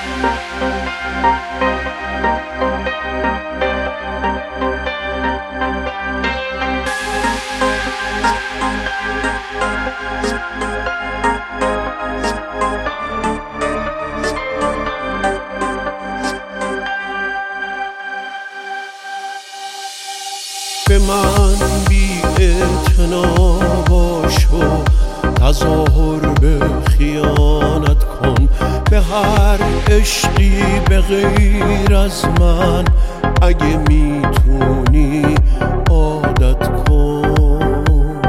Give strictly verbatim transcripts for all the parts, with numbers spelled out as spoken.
به من بی اعتنا باش و تظاهر به خیانت کن، به هر عشقی به غیر از من اگه میتونی عادت کن.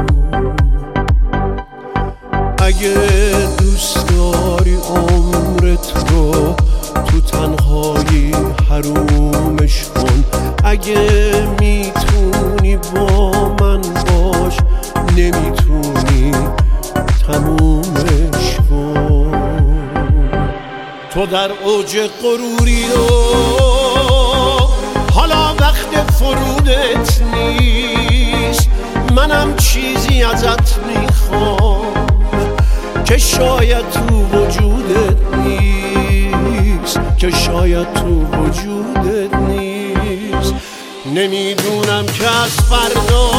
اگه دوست داری عمرت رو تو تنهایی حرومش کن، اگه میتونی با من باش، نمیتونی تمومش کن. تو در اوج غروری و حالا وقت فرودت نیست، منم چیزی ازت میخوام که شاید تو وجودت نیست، که شاید تو وجودت نیست. نمیدونم که از فردا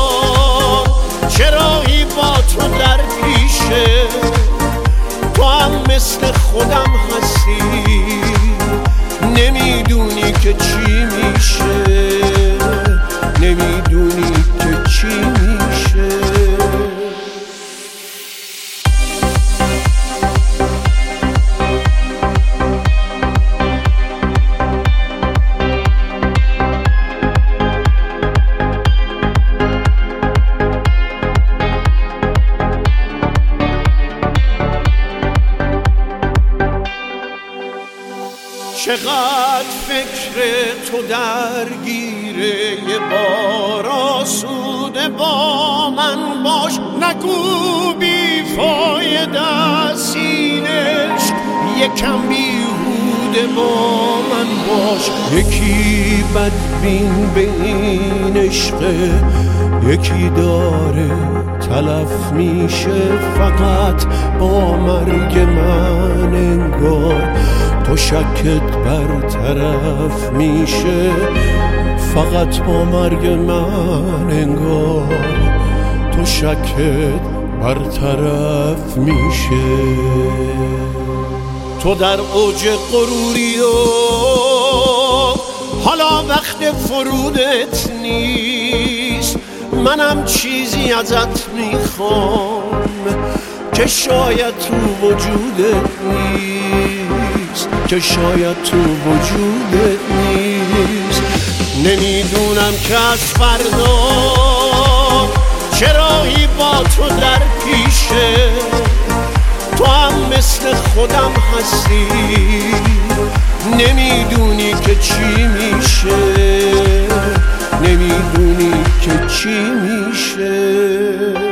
چرایی با تو در پیشه، تو هم مثل خودم هستی، نمیدونی که چی میشه، نمیدونی که چی میشه. چقدر فکر تو درگیره، یه بار آسوده با من باش، نگو بی فایده سینش، یکم بیهوده با من باش. یکی بدبین به این عشقه، یکی داره تلف میشه فقط با مرگ من، انگار تو شکت برطرف میشه فقط با مرگ من، انگار تو شکت برطرف میشه. تو در اوج غروری و حالا وقت فرودت نیست، منم چیزی ازت میخوام که شاید تو وجودت نیست، که شاید تو وجودت نیست. نمیدونم که از فردا چرایی با تو در پیشه، تو هم مثل خودم هستی، نمیدونی که چی میشه، نمیدونی که چی میشه.